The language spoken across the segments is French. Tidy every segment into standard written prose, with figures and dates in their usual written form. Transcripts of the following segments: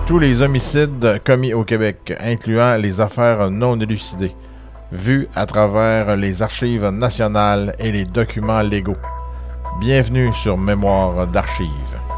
tous les homicides commis au Québec, incluant les affaires non élucidées, vues à travers les archives nationales et les documents légaux. Bienvenue sur Mémoire d'archives.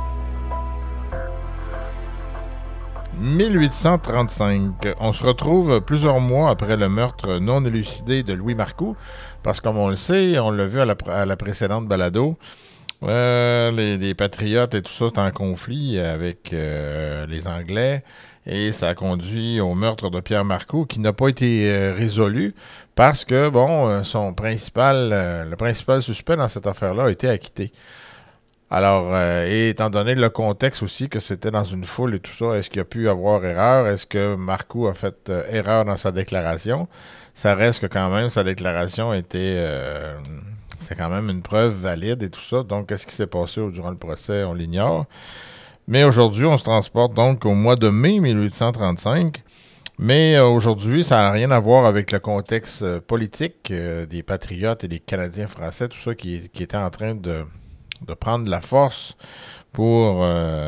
1835. On se retrouve plusieurs mois après le meurtre non élucidé de Louis Marcoux, parce que comme on le sait, on l'a vu à la précédente balado, les patriotes et tout ça sont en conflit avec les Anglais, et ça a conduit au meurtre de Pierre Marcoux qui n'a pas été résolu parce que, le principal suspect dans cette affaire-là a été acquitté. Alors, et étant donné le contexte aussi que c'était dans une foule et tout ça, est-ce qu'il y a pu avoir erreur? Est-ce que Marcoux a fait erreur dans sa déclaration? Ça reste que quand même, sa déclaration c'est quand même une preuve valide et tout ça. Donc, qu'est-ce qui s'est passé durant le procès? On l'ignore. Mais aujourd'hui, on se transporte donc au mois de mai 1835. Mais aujourd'hui, ça n'a rien à voir avec le contexte politique des patriotes et des Canadiens français, tout ça qui était en train de prendre de la force pour,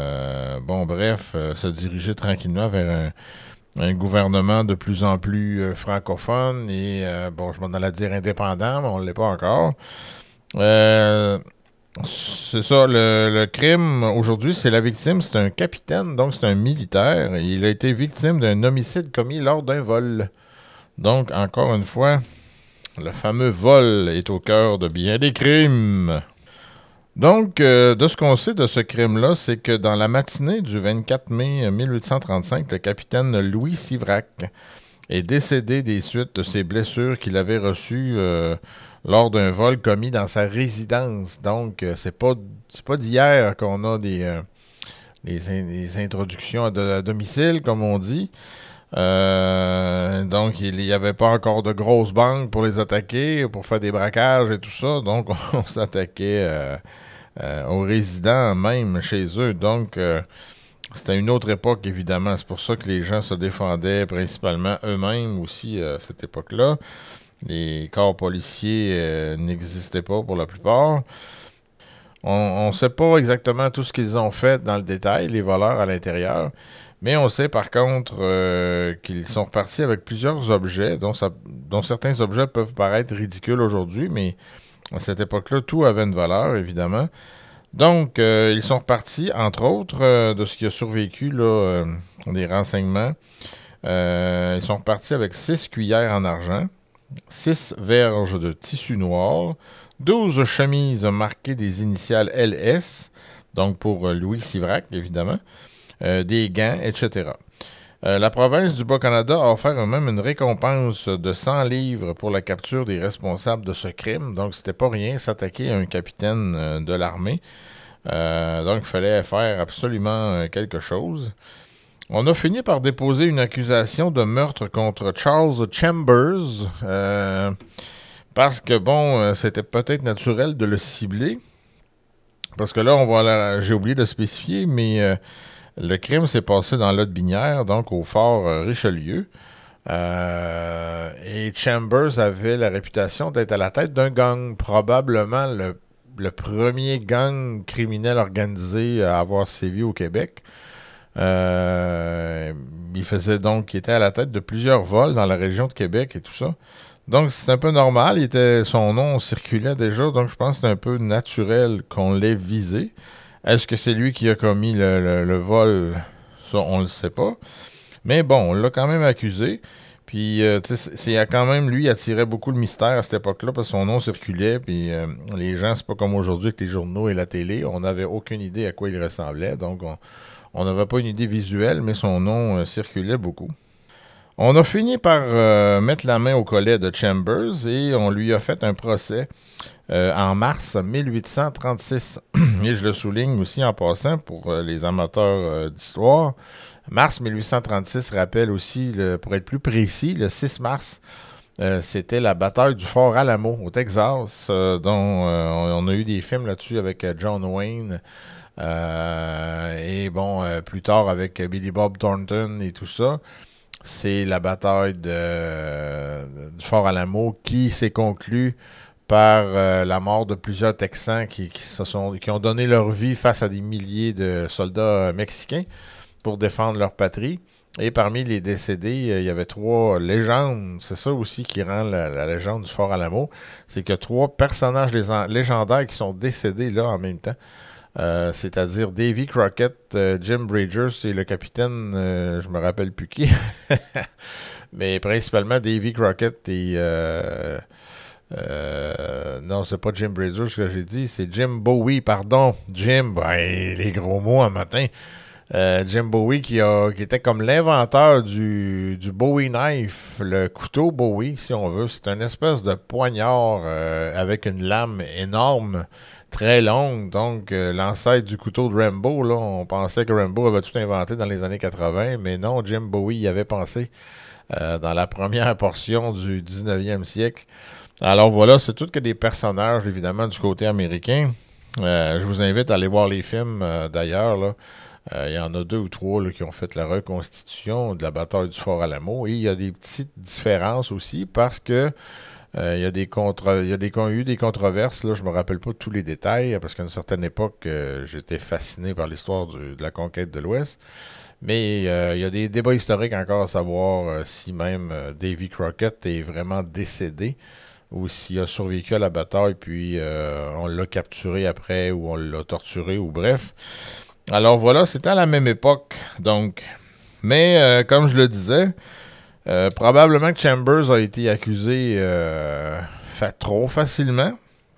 se diriger tranquillement vers un gouvernement de plus en plus francophone et, je m'en allais dire indépendant, mais on ne l'est pas encore. C'est ça, le crime, aujourd'hui, c'est la victime, c'est un capitaine, donc c'est un militaire. Il a été victime d'un homicide commis lors d'un vol. Donc, encore une fois, le fameux vol est au cœur de bien des crimes. Donc, de ce qu'on sait de ce crime-là, c'est que dans la matinée du 24 mai 1835, le capitaine Louis Sivrac est décédé des suites de ses blessures qu'il avait reçues lors d'un vol commis dans sa résidence. Donc, c'est pas d'hier qu'on a des introductions à domicile, comme on dit. Donc, il n'y avait pas encore de grosses banques pour les attaquer, pour faire des braquages et tout ça. Donc, on s'attaquait aux résidents même chez eux. Donc, c'était une autre époque, évidemment. C'est pour ça que les gens se défendaient principalement eux-mêmes aussi à cette époque-là. Les corps policiers n'existaient pas pour la plupart. On ne sait pas exactement tout ce qu'ils ont fait dans le détail, les voleurs à l'intérieur. Mais on sait par contre qu'ils sont repartis avec plusieurs objets, dont certains objets peuvent paraître ridicules aujourd'hui, mais à cette époque-là, tout avait une valeur, évidemment. Donc, ils sont repartis, entre autres, de ce qui a survécu, là, des renseignements. Ils sont repartis avec 6 cuillères en argent, 6 verges de tissu noir, 12 chemises marquées des initiales LS, donc pour Louis Sivrac, évidemment, des gants, etc. La province du Bas-Canada a offert même une récompense de 100 livres pour la capture des responsables de ce crime. Donc, c'était pas rien s'attaquer à un capitaine de l'armée. Donc, il fallait faire absolument quelque chose. On a fini par déposer une accusation de meurtre contre Charles Chambers parce que, c'était peut-être naturel de le cibler. Parce que là, j'ai oublié de spécifier, mais le crime s'est passé dans l'Aude-Binière, donc au fort Richelieu. Et Chambers avait la réputation d'être à la tête d'un gang, probablement le premier gang criminel organisé à avoir sévi au Québec. Il était à la tête de plusieurs vols dans la région de Québec et tout ça. Donc, c'est un peu normal. Son nom circulait déjà, donc je pense que c'est un peu naturel qu'on l'ait visé. Est-ce que c'est lui qui a commis le vol? Ça, on le sait pas. Mais bon, on l'a quand même accusé. Puis, lui attirait beaucoup le mystère à cette époque-là parce que son nom circulait. Puis, les gens, c'est pas comme aujourd'hui avec les journaux et la télé. On n'avait aucune idée à quoi il ressemblait. Donc, on n'avait pas une idée visuelle, mais son nom circulait beaucoup. On a fini par mettre la main au collet de Chambers et on lui a fait un procès en mars 1836. Et je le souligne aussi en passant pour les amateurs d'histoire. Mars 1836 rappelle aussi, pour être plus précis, le 6 mars, c'était la bataille du Fort Alamo au Texas, dont on a eu des films là-dessus avec John Wayne. Plus tard avec Billy Bob Thornton et tout ça. C'est la bataille du Fort Alamo qui s'est conclue par la mort de plusieurs Texans qui ont donné leur vie face à des milliers de soldats mexicains. pour défendre leur patrie. Et parmi les décédés, il y avait 3 légendes. C'est ça aussi qui rend la légende du Fort Alamo. C'est qu'il y a 3 personnages légendaires qui sont décédés là en même temps. C'est-à-dire Davy Crockett, Jim Bridgers et le capitaine, je me rappelle plus qui. Mais principalement Davy Crockett et... non, c'est pas Jim Bridgers ce que j'ai dit, c'est Jim Bowie, pardon. Jim, les gros mots un matin. Jim Bowie qui était comme l'inventeur du Bowie Knife, le couteau Bowie, si on veut. C'est une espèce de poignard avec une lame énorme, très longue. Donc, l'ancêtre du couteau de Rambo, là, on pensait que Rambo avait tout inventé dans les années 80, mais non, Jim Bowie y avait pensé dans la première portion du 19e siècle. Alors voilà, c'est tout que des personnages, évidemment, du côté américain. Je vous invite à aller voir les films, d'ailleurs, là. Il y en a 2 ou 3 là, qui ont fait la reconstitution de la bataille du Fort Alamo. Et il y a des petites différences aussi parce que il y a eu des controverses. Là, je me rappelle pas tous les détails parce qu'à une certaine époque, j'étais fasciné par l'histoire de la conquête de l'Ouest. Mais il y a des débats historiques encore à savoir si même Davy Crockett est vraiment décédé ou s'il a survécu à la bataille puis on l'a capturé après ou on l'a torturé ou bref. Alors voilà, c'était à la même époque, donc. Mais comme je le disais, probablement que Chambers a été accusé trop facilement.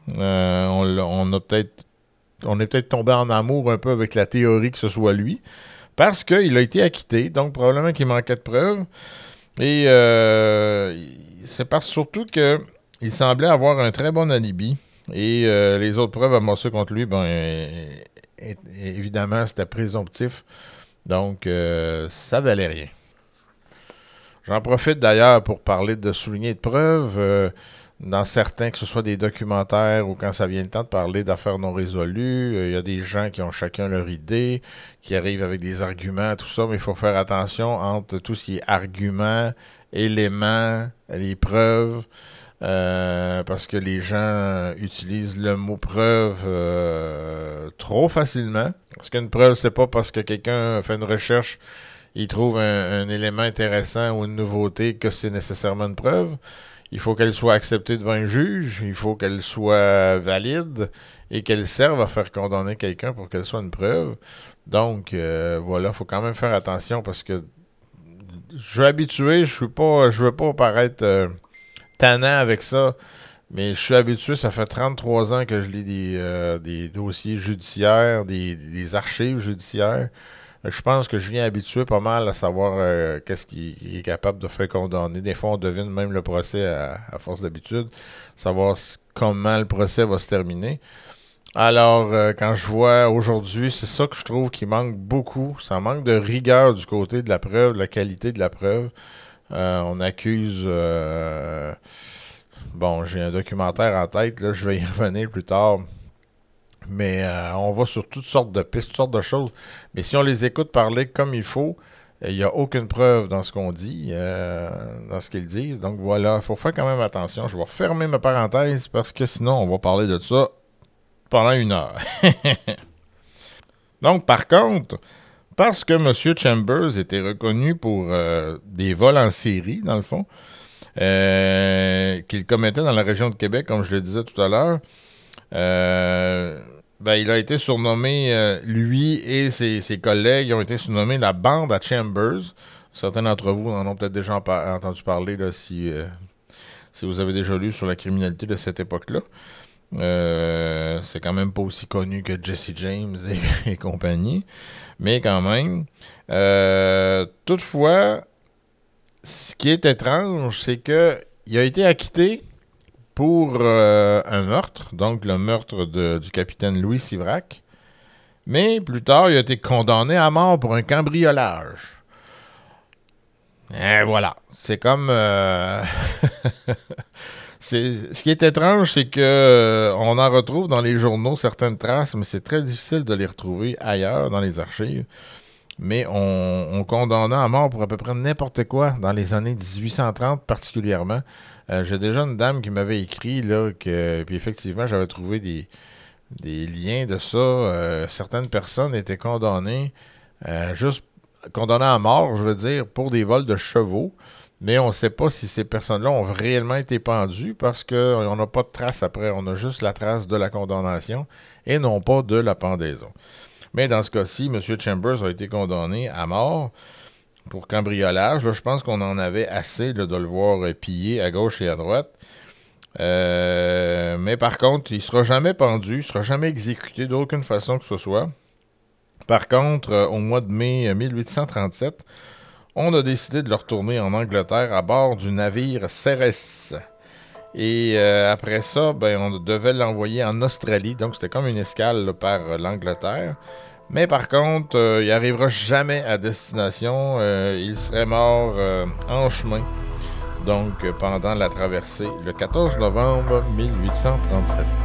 On est peut-être tombé en amour un peu avec la théorie que ce soit lui, parce qu'il a été acquitté, donc probablement qu'il manquait de preuves. Et c'est parce surtout que il semblait avoir un très bon alibi. Et les autres preuves amassées contre lui, évidemment, c'était présomptif. Donc, ça valait rien. J'en profite d'ailleurs pour parler de souligner de preuves. Dans certains, que ce soit des documentaires ou quand ça vient le temps de parler d'affaires non résolues, il y a des gens qui ont chacun leur idée, qui arrivent avec des arguments, tout ça, mais il faut faire attention entre tout ce qui est arguments, éléments, les preuves. Parce que les gens utilisent le mot preuve trop facilement. Parce qu'une preuve, c'est pas parce que quelqu'un fait une recherche, il trouve un élément intéressant ou une nouveauté que c'est nécessairement une preuve. Il faut qu'elle soit acceptée devant un juge, il faut qu'elle soit valide et qu'elle serve à faire condamner quelqu'un pour qu'elle soit une preuve. Donc, voilà, il faut quand même faire attention parce que je suis habitué, je veux pas paraître tannant avec ça, mais je suis habitué, ça fait 33 ans que je lis des dossiers judiciaires, des archives judiciaires. Je pense que je viens habitué pas mal à savoir qu'est-ce qui est capable de faire condamner. Des fois, on devine même le procès à force d'habitude, savoir comment le procès va se terminer. Alors, quand je vois aujourd'hui, c'est ça que je trouve qui manque beaucoup. Ça manque de rigueur du côté de la preuve, de la qualité de la preuve. On accuse... bon, j'ai un documentaire en tête, là, je vais y revenir plus tard. Mais on va sur toutes sortes de pistes, toutes sortes de choses. Mais si on les écoute parler comme il faut, il n'y a aucune preuve dans ce qu'on dit, dans ce qu'ils disent. Donc voilà, il faut faire quand même attention. Je vais fermer ma parenthèse parce que sinon, on va parler de ça pendant 1 heure. Donc, par contre, parce que M. Chambers était reconnu pour des vols en série, dans le fond, qu'il commettait dans la région de Québec, comme je le disais tout à l'heure, il a été surnommé, lui et ses collègues ont été surnommés la bande à Chambers. Certains d'entre vous en ont peut-être déjà entendu parler là, si vous avez déjà lu sur la criminalité de cette époque-là. C'est quand même pas aussi connu que Jesse James et compagnie, mais quand même. Toutefois, ce qui est étrange, c'est que il a été acquitté pour un meurtre, donc le meurtre du capitaine Louis Sivrac, mais plus tard, il a été condamné à mort pour un cambriolage. Et voilà, c'est comme... ce qui est étrange, c'est que on en retrouve dans les journaux certaines traces, mais c'est très difficile de les retrouver ailleurs dans les archives. Mais on condamna à mort pour à peu près n'importe quoi dans les années 1830 particulièrement. J'ai déjà une dame qui m'avait écrit là puis effectivement j'avais trouvé des liens de ça. Certaines personnes étaient condamnées juste condamnés à mort, je veux dire, pour des vols de chevaux. Mais on ne sait pas si ces personnes-là ont réellement été pendues parce qu'on n'a pas de trace après. On a juste la trace de la condamnation et non pas de la pendaison. Mais dans ce cas-ci, M. Chambers a été condamné à mort pour cambriolage. Là, je pense qu'on en avait assez là, de le voir piller à gauche et à droite. Mais par contre, il ne sera jamais pendu, il ne sera jamais exécuté d'aucune façon que ce soit. Par contre, au mois de mai 1837, on a décidé de le retourner en Angleterre à bord du navire Ceres. Et après ça, ben, on devait l'envoyer en Australie, donc c'était comme une escale là, par l'Angleterre. Mais par contre, il n'arrivera jamais à destination. Il serait mort en chemin, donc pendant la traversée, le 14 novembre 1837.